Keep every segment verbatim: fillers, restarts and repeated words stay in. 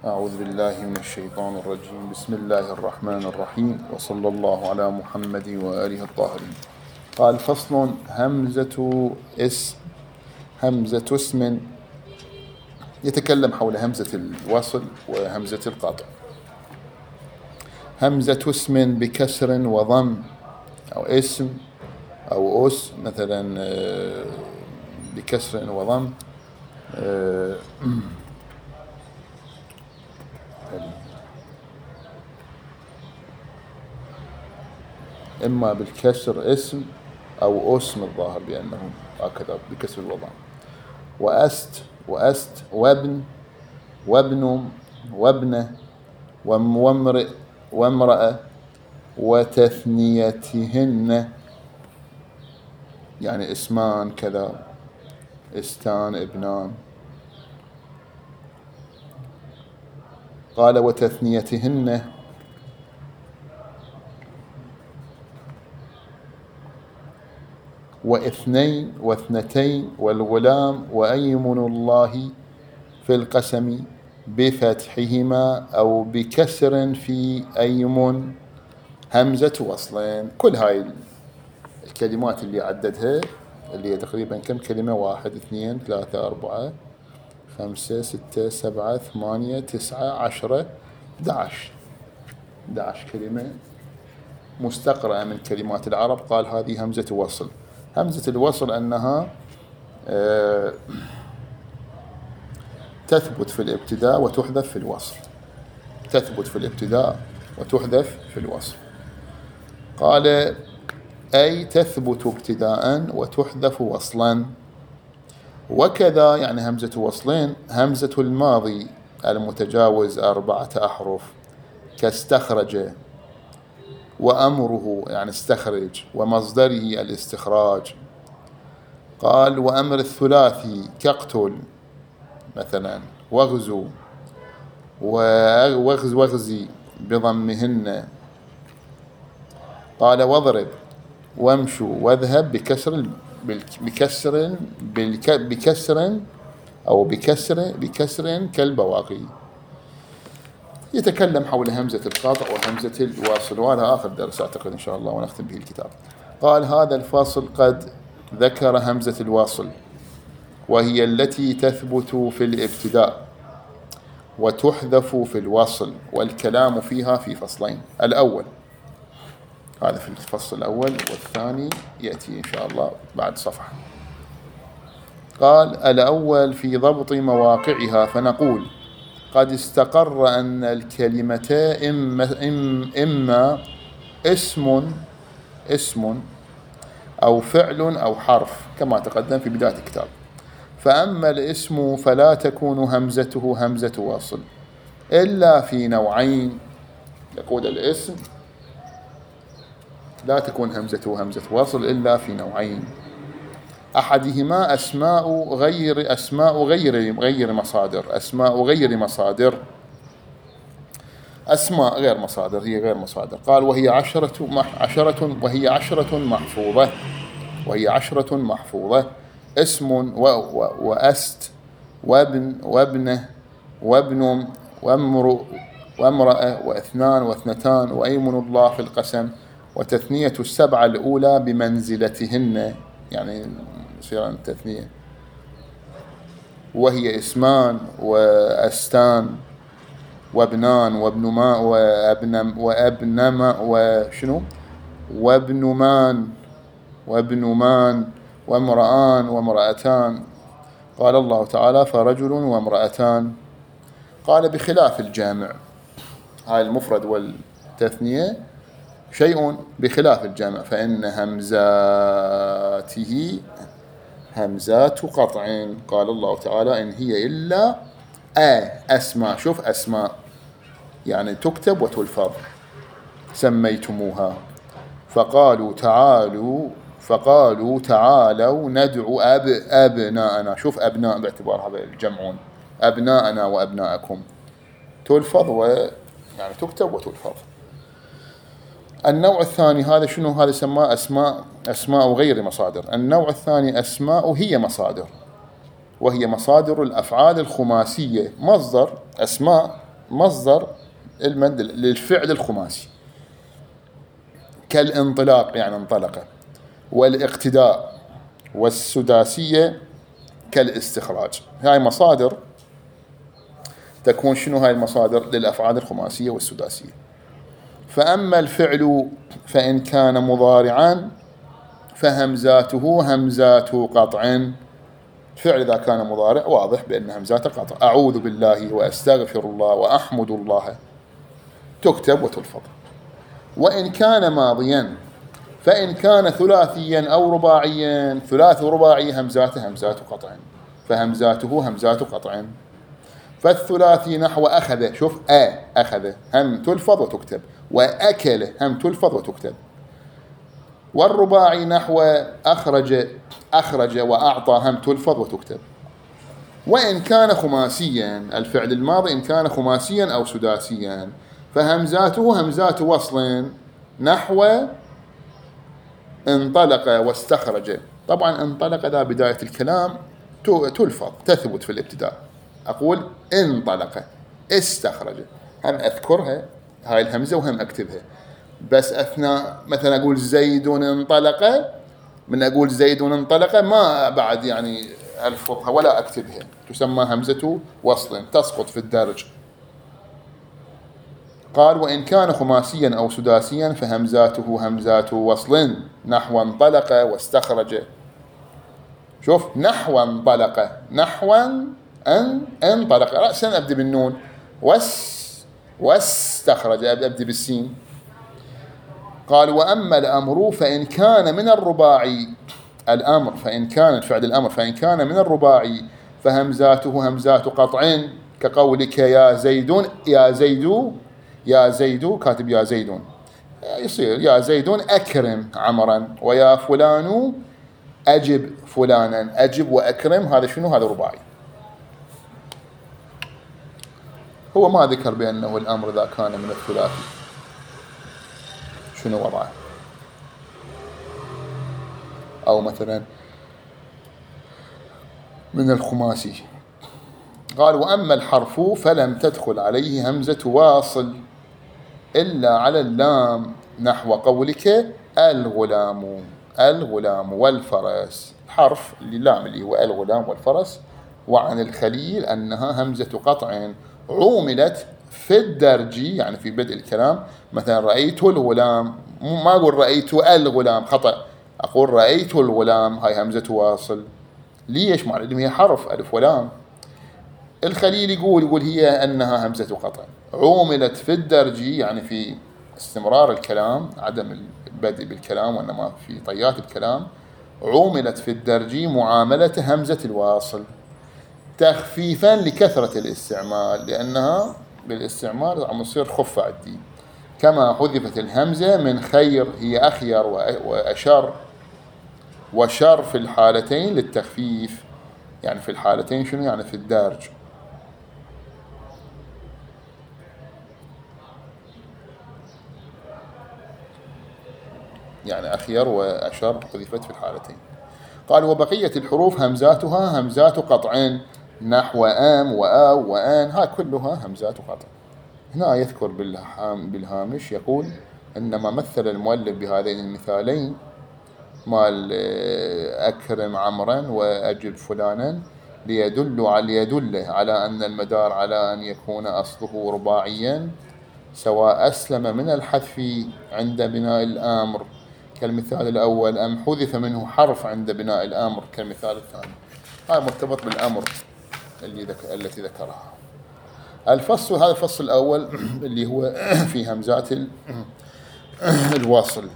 أعوذ بالله من الشيطان الرجيم. بسم الله الرحمن الرحيم، وصلى الله على محمد وآله الطاهرين. قال: فصل: همزة اسم همزة اسم يتكلم حول همزة الوصل وهمزة القطع. همزة اسم بكسر وضم، أو اسم أو أس مثلا بكسر وضم، إما بالكسر اسم أو اسم الظاهر بأنه هكذا بكسر الوضم. وأست وأست وابن وابن وابنة وامرئ وامرأة وتثنيتهن، يعني اسمان كذا، استان ابنان. قال: وتثنيتهن واثنين واثنتين والغلام وأيمن الله في القسم بفتحهما أو بكسر في أيمن همزة وصلين. كل هاي الكلمات اللي عددها اللي هي تقريبا كم كلمة؟ واحد اثنين ثلاثة أربعة خمسة ستة سبعة ثمانية تسعة عشرة دعش دعش كلمة مستقرأة من كلمات العرب. قال: هذه همزة وصل. همزة الوصل أنها تثبت في الابتداء وتحذف في الوصل. تثبت في الابتداء وتحذف في الوصل. قال: أي تثبت ابتداء وتحذف وصلا. وكذا يعني همزة وصلين همزة الماضي المتجاوز أربعة أحرف كاستخرج، وأمره يعني استخرج، ومصدره الاستخراج. قال: وأمر الثلاثي كاقتل مثلا، واغزو، واغز واغزي بضمهن. قال: واضرب وامشوا واذهب بكسر بكسر بكسر أو بكسر بكسر كالبواقي. يتكلم حول همزة القاطع وهمزة الواصل، وهذا آخر درس أعتقد إن شاء الله ونختم به الكتاب. قال: هذا الفاصل قد ذكر همزة الواصل، وهي التي تثبت في الابتداء وتحذف في الوصل، والكلام فيها في فصلين. الأول هذا في الفصل الأول، والثاني يأتي إن شاء الله بعد صفحة. قال: الأول في ضبط مواقعها، فنقول: قد استقر أن الكلمة إما, إما اسم اسم أو فعل أو حرف، كما تقدم في بداية الكتاب. فأما الاسم فلا تكون همزته همزة وصل إلا في نوعين. يقول: الاسم لا تكون همزته همزة وصل إلا في نوعين: أحدهما أسماء غير أسماء غير غير مصادر أسماء غير مصادر أسماء غير مصادر هي غير مصادر. قال: وهي عشرة عشرة وهي عشرة محفوظة وهي عشرة محفوظة اسم وأست وابن وابنه وابن وامرؤ وامرأة واثنان واثنتان وأيمن الله في القسم. وتثنية السبعة الأولى بمنزلتهن، يعني صيغة التثنية. وهي اسمان وأستان وابنان وابن ماء وابن وابنما وشنو وابن مان وابن مان وامرأان وامرأتان. قال الله تعالى: فرجل وامرأتان. قال: بخلاف الجامع. هاي المفرد والتثنية شيء بخلاف الجامع، فإن همزاته همزات قطع. قال الله تعالى: إن هي إلا آ أسماء. شوف أسماء يعني تكتب وتلفظ. سميتموها. فقالوا تعالوا فقالوا تعالوا ندعو أب أبناءنا. شوف أبناء باعتبارها الجمعون، أبناءنا وأبناءكم، تلفظ ويعني تكتب وتلفظ. النوع الثاني هذا شنو؟ هذا سماه أسماء أسماء غير مصادر. النوع الثاني أسماء هي مصادر، وهي مصادر الأفعال الخماسية. مصدر أسماء مصدر المد للفعل الخماسي، كالانطلاق يعني انطلق، والاقتداء، والسداسية كالاستخراج. هاي مصادر تكون شنو؟ هاي المصادر للأفعال الخماسية والسداسية. فأما الفعل فإن كان مضارعا فهمزاته همزات قطع. الفعل إذا كان مضارع واضح بأن همزات قطع، أعوذ بالله وأستغفر الله وأحمد الله تكتب وتلفظ. وإن كان ماضيا فإن كان ثلاثيا أو رباعيا، ثلاث ورباعي همزاته همزات قطع فهمزاته همزات قطع. فالثلاثي نحو أخذ، شوف أ أخذ هم تلفظ وتكتب، وأكل هم تلفظ وتكتب. والرباعي نحو أخرج أخرج وأعطى هم تلفظ وتكتب. وإن كان خماسيا، الفعل الماضي إن كان خماسيا أو سداسيا فهمزاته همزات وصل نحو انطلق واستخرج. طبعا انطلق ذا بداية الكلام تلفظ تثبت في الابتداء، أقول انطلق، استخرج هم أذكرها هاي الهمزة وهم أكتبها، بس أثناء مثلا أقول زيد انطلق، من أقول زيد انطلق ما بعد يعني ألفظها ولا أكتبها، تسمى همزة وصل تسقط في الدرج. قال وإن كان خماسيا أو سداسيا فهمزاته همزات وصل نحو انطلق واستخرج. شوف نحو انطلق، نحو أن انطلق رأسا أبدأ بالنون، وس واستخرج أبدأ بالسين. قال وأما الأمر فإن كان من الرباعي، الأمر فإن كان فعل الأمر فإن كان من الرباعي فهمزاته همزات قطع، كقولك يا زيد يا زيد يا زيد، كاتب يا زيد يصير يا زيد أكرم عمرا، ويا فلان أجب فلانا، أجب وأكرم هذا شنو؟ هذا رباعي. هو ما ذكر بأنه الأمر إذا كان من الثلاثي شنو وضعه، أو مثلا من الخماسي. قال وأما الحرف فلم تدخل عليه همزة واصل إلا على اللام نحو قولك الغلام، الغلام والفرس، حرف اللام اللي هو الغلام والفرس. وعن الخليل أنها همزة قطع عوملت في الدرج يعني في بدء الكلام، مثلا رأيت الغلام، ما أقول رأيت الغلام خطأ، أقول رأيت الغلام، هاي همزة واصل. ليش؟ مع أنها هي حرف ألف ولام. الخليل يقول يقول هي أنها همزة قطع عوملت في الدرج يعني في استمرار الكلام، عدم البدء بالكلام وإنما في طيات الكلام، عوملت في الدرج معاملة همزة الواصل تخفيفا لكثرة الاستعمال، لأنها بالاستعمال عم يصير خف عندي. كما حذفت الهمزة من خير هي أخير وأشر، وشر في الحالتين للتخفيف، يعني في الحالتين شنو يعني؟ في الدارج. يعني أخير وأشر حذفت في الحالتين. قال وبقية الحروف همزاتها همزات قطع نحو آم وآو وآن، هاي كلها همزات قطع. هنا يذكر بالهامش يقول إنما مثل المؤلف بهذين المثالين مال أكرم عمرا وأجب فلانا ليدل على ليدل على أن المدار على أن يكون أصله رباعيا، سواء أسلم من الحذف عند بناء الأمر كالمثال الأول أم حذف منه حرف عند بناء الأمر كالمثال الثاني. هذا مرتبط بالأمر اللي ذك... التي ذكرها. الفصل هذا الفصل الأول اللي هو في همزات الواصل،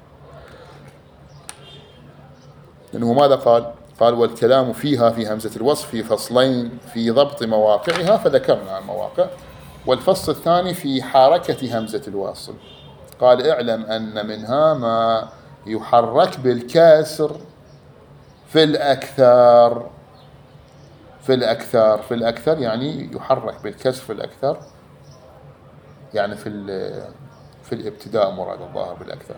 لأنه ماذا قال؟ قال والكلام فيها في همزة الوصل في فصلين في ضبط مواقعها، فذكرنا المواقع. والفصل الثاني في حركة همزة الواصل، قال اعلم أن منها ما يحرك بالكسر في الأكثر، في الأكثر في الأكثر يعني يحرك بالكسر في الأكثر، يعني في في الابتداء مراد الظاهر بالأكثر.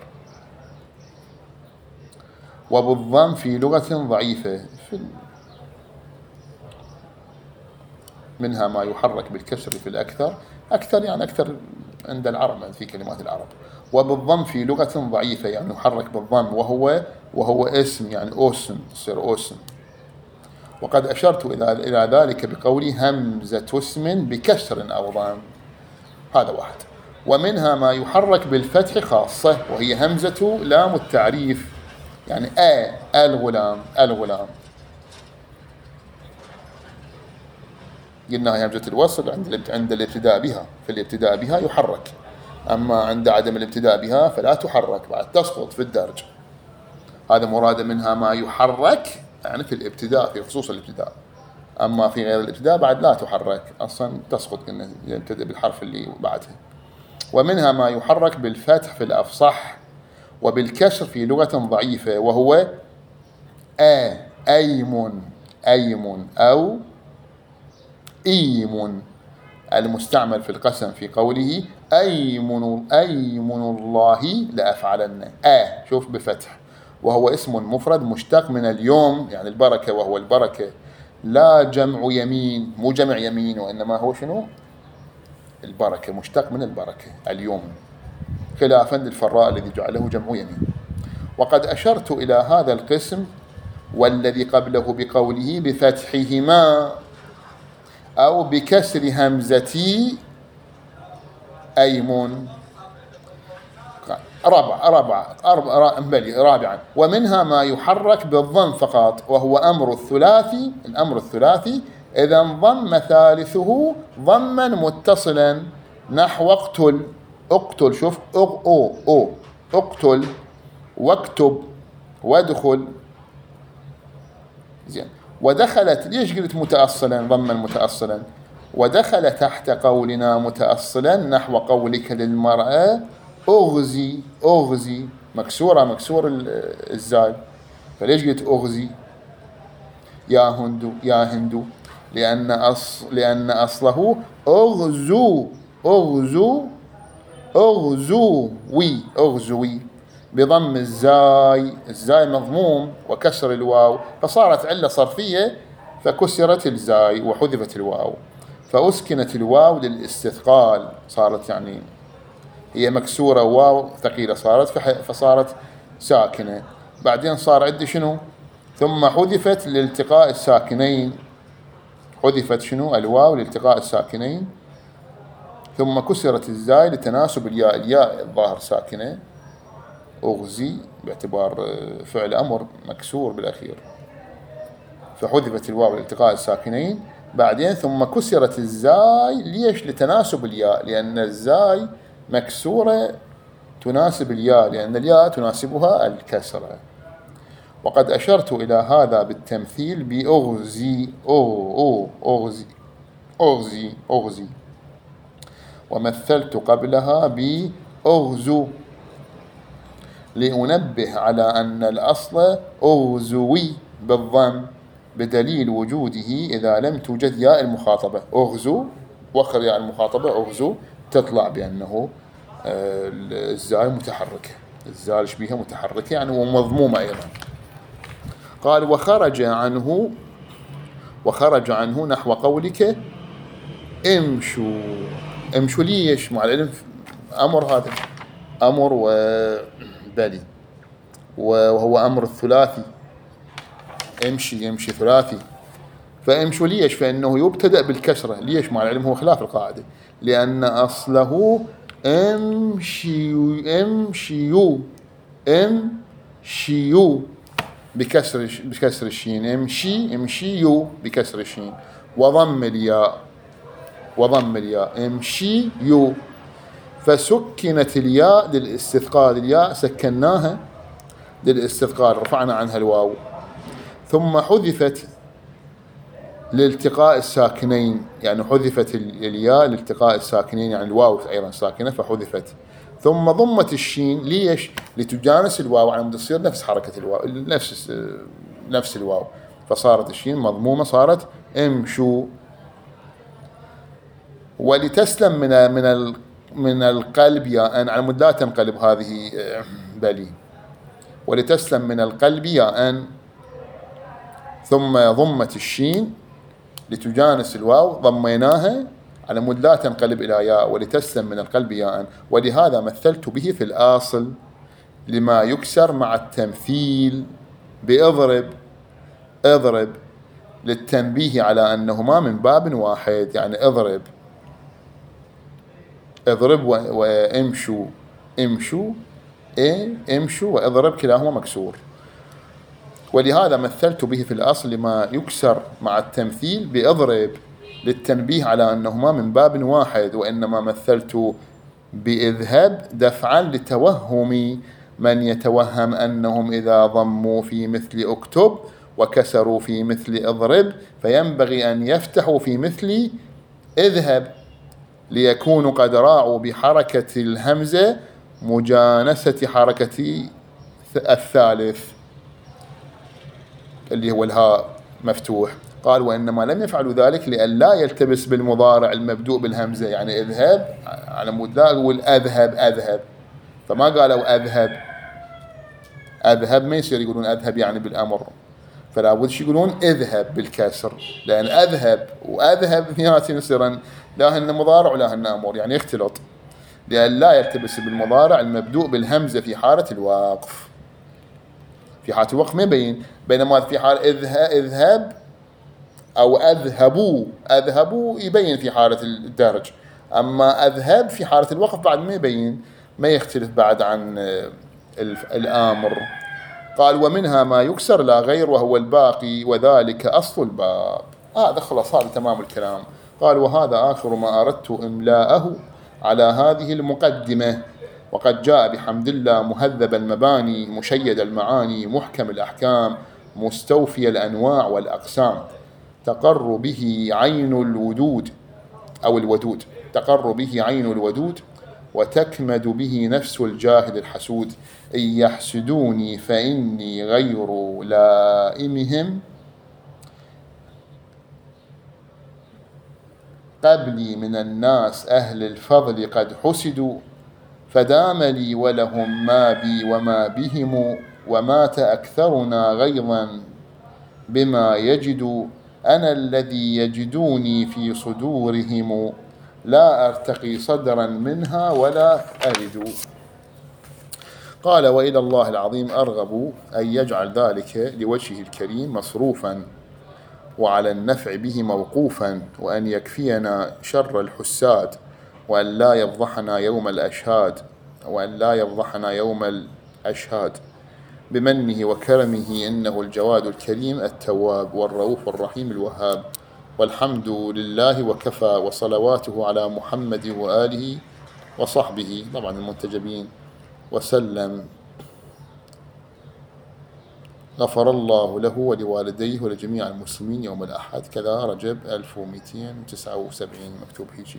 وبالضم في لغة ضعيفة، في منها ما يحرك بالكسر في الأكثر، أكثر يعني أكثر عند العرب في كلمات العرب، وبالضم في لغة ضعيفة يعني يحرك بالضم، وهو وهو اسم يعني أوسم، يصير أوسم. وقد أشرت إلى إلى ذلك بقولي همزة اسم بكسر أو ضم، هذا واحد. ومنها ما يحرك بالفتح خاصة، وهي همزة لام التعريف، يعني آ الغلام، الغلام قلنا هي همزة الوصل عند عند الابتداء بها، في الابتداء بها يحرك، أما عند عدم الابتداء بها فلا تحرك، بعد تسقط في الدرج. هذا مراد منها ما يحرك يعني في الابتداء، في خصوص الابتداء، أما في غير الابتداء بعد لا تحرك أصلا، تسقط قلنا يبتدأ بالحرف اللي بعدها. ومنها ما يحرك بالفتح في الأفصح وبالكسر في لغة ضعيفة، وهو آ أيم، أيم أو إيم، المستعمل في القسم في قوله أيمن أيمن الله لأفعلن، آ شوف بفتح، وهو اسم مفرد مشتق من اليوم يعني البركة، وهو البركة، لا جمع يمين، مو جمع يمين، وإنما هو شنو؟ البركة، مشتق من البركة اليوم، خلافا للفراء الذي جعله جمع يمين. وقد أشرت إلى هذا القسم والذي قبله بقوله بفتحهما أو بكسر همزتي أيمون. رابع رابع أربع رابعا ومنها ما يحرك بالضم فقط، وهو أمر الثلاثي، الأمر الثلاثي إذا انضم ثالثه ضما متصلا، نحو اقتل، اقتل شوف أو أو أو اقتل، واكتب، وادخل. زين. ودخلت، ليش قلت متأصلا ضما متأصلا؟ ودخل تحت قولنا متأصلا نحو قولك للمرأة أغزي، أغزي مكسورة، مكسور الزاي، فليش قلت أغزي؟ يا هند، يا هند، لأن أصل لأن أصله أغزو، أغزو، أغزوي، أغزوي بضم الزاي، الزاي مضموم وكسر الواو، فصارت علة صرفية فكسرت الزاي وحذفت الواو، فأسكنت الواو للاستثقال، صارت يعني هي مكسورة واو ثقيلة صارت فصارت ساكنة. بعدين صار عندي شنو؟ ثم حذفت لالتقاء الساكنين، حذفت شنو؟ الواو لالتقاء الساكنين، ثم كسرت الزاي لتناسب الياء، الياء الظاهر ساكنة، أغزي باعتبار فعل أمر مكسور بالأخير، فحذفت الواو لالتقاء الساكنين. بعدين ثم كسرت الزاي، ليش؟ لتناسب الياء، لأن الزاي مكسورة تناسب الياء، لأن الياء تناسبها الكسرة. وقد أشرت إلى هذا بالتمثيل بأغزي، أو أو أغزي، أغزي، أغزي، ومثلت قبلها بأغزو، لأنبه على أن الأصل أغزوي بالضم، بدليل وجوده إذا لم توجد ياء المخاطبة، أغزو وخر ياء المخاطبة أغزو، تطلع بأنه الزاي متحركة، الزاي بها متحركة يعني ومضمومة أيضا. قال وخرج عنه، وخرج عنه نحو قولك امشوا، امشوا ليش؟ مع العلم أمر، هذا أمر وبلي، وهو أمر الثلاثي، امشي، يمشي ثلاثي، فامشوا ليش؟ فإنه يبتدأ بالكسرة، ليش؟ مع العلم هو خلاف القاعدة، لأن أصله امشي، امشيو، امشيو بكسر، بكسر الشين، امشي، امشيو بكسر الشين، وضم الياء، وضم الياء، امشيو، فسكنت الياء للاستثقال، الياء سكناها للاستثقال، رفعنا عنها الواو، ثم حذفت لالتقاء الساكنين، يعني حذفت الياء لالتقاء الساكنين، يعني الواو أيضا ساكنة فحذفت، ثم ضمت الشين، ليش؟ لتجانس الواو، على مود تصير نفس حركة الواو، نفس نفس الواو، فصارت الشين مضمومة، صارت امشوا. ولتسلم من من من القلب ياء، على مود لا تنقلب هذه بلي، ولتسلم من القلب ياء، ثم ضمت الشين لتجانس الواو ضميناها على مود لا تنقلب إلى ياء ولتسلم من القلب ياء، ولهذا مثلت به في الآصل لما يكسر مع التمثيل بأضرب. اضرب للتنبيه على أنهما من باب واحد، يعني اضرب اضرب وامشوا امشوا ايه امشوا واضرب كلاهما مكسور. ولهذا مثلت به في الأصل لما يكسر مع التمثيل بأضرب للتنبيه على أنهما من باب واحد، وإنما مثلت بإذهب دفعا لتوهم من يتوهم أنهم إذا ضموا في مثل اكتب وكسروا في مثل اضرب فينبغي أن يفتحوا في مثل اذهب، ليكونوا قد راعوا بحركة الهمزة مجانسة حركة الثالث اللي هو الهاء مفتوح. قال وإنما لم يفعلوا ذلك لأن لا يلتبس بالمضارع المبدوء بالهمزة، يعني اذهب على مود لا يقول أذهب أذهب، فما قالوا أذهب أذهب، ما يصير يقولون أذهب يعني بالأمر، فلا بد يقولون اذهب بالكسر، لأن أذهب وأذهب اثنيناتهم يصيرن لا هن مضارع ولا هن أمر، يعني يختلط، لأن لا يلتبس بالمضارع المبدوء بالهمزة في حالة الوقف. في حالة الوقف ما يبين، بينما في حال اذهب أو أذهبوا أذهبوا يبين في حالة الدرج، أما أذهب في حالة الوقف بعد ما يبين، ما يختلف بعد عن الآمر. قال ومنها ما يكسر لا غير وهو الباقي وذلك أصل الباب. هذا خلاص، هذا تمام الكلام. قال وهذا آخر ما أردت إملاءه على هذه المقدمة، وقد جاء بحمد الله مهذب المباني مشيد المعاني محكم الأحكام مستوفي الأنواع والأقسام، تقر به عين الودود أو الودود تقر به عين الودود وتكمد به نفس الجاهل الحسود، إن يحسدوني فإني غير لائمهم قبلي من الناس أهل الفضل قد حسدوا، فدام لي ولهم ما بي وما بهم، ومات أكثرنا غيظا بما يجد، أنا الذي يجدوني في صدورهم لا أرتقي صدرا منها ولا أرد. قال وإلى الله العظيم أرغب أن يجعل ذلك لوجهه الكريم مصروفا وعلى النفع به موقوفا، وأن يكفينا شر الحساد، وأن لا يفضحنا يوم الأشهاد وأن لا يفضحنا يوم الأشهاد بمنه وكرمه، إنه الجواد الكريم التواب والرؤوف الرحيم الوهاب. والحمد لله وكفى، وصلواته على محمد وآله وصحبه طبعا المنتجبين وسلم. غفر الله له ولوالديه ولجميع المسلمين يوم الأحد كذا رجب ألف ومئتين وتسعة وسبعين مكتوب هيجي.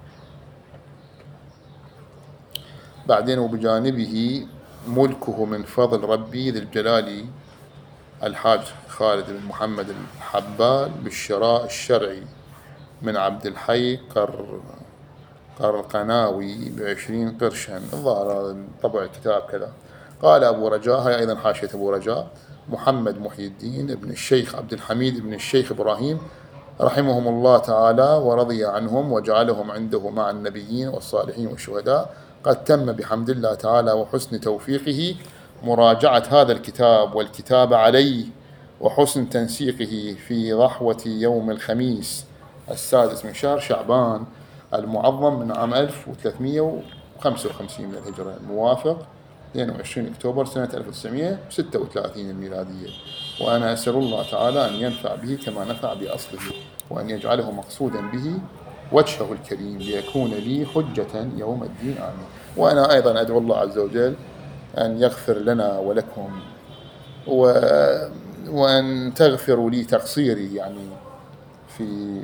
بعدين وبجانبه ملكه من فضل ربي ذي الجلال الحاج خالد بن محمد الحبال بالشراء الشرعي من عبد الحي قر قرقناوي بعشرين قرشا، الظاهر طبع كتاب كذا. قال أبو رجاء، هاي أيضا حاشية أبو رجاء، محمد محي الدين ابن الشيخ عبد الحميد ابن الشيخ إبراهيم رحمهم الله تعالى ورضي عنهم وجعلهم عنده مع النبيين والصالحين والشهداء، قد تم بحمد الله تعالى وحسن توفيقه مراجعة هذا الكتاب والكتاب عليه وحسن تنسيقه في ضحوة يوم الخميس السادس من شهر شعبان المعظم من عام ألف وثلاثمئة وخمسة وخمسين من الهجرة، الموافق اثنين وعشرين أكتوبر سنة ألف وتسعمئة وستة وثلاثين الميلادية. وأنا أسأل الله تعالى أن ينفع به كما نفع بأصله، وأن يجعله مقصودا به وجهه الكريم ليكون لي حجة يوم الدين، آمين. وأنا أيضا أدعو الله عز وجل أن يغفر لنا ولكم، و... وأن تغفروا لي تقصيري يعني في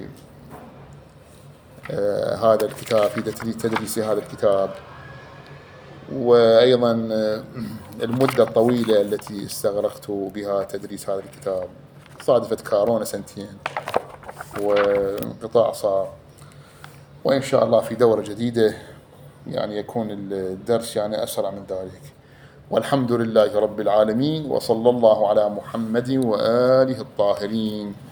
آه هذا الكتاب، في تدريس هذا الكتاب، وأيضا المدة الطويلة التي استغرقت بها تدريس هذا الكتاب، صادفت كورونا سنتين وانقطاع صار، وإن شاء الله في دورة جديدة يعني يكون الدرس يعني أسرع من ذلك. والحمد لله رب العالمين، وصلى الله على محمد وآله الطاهرين.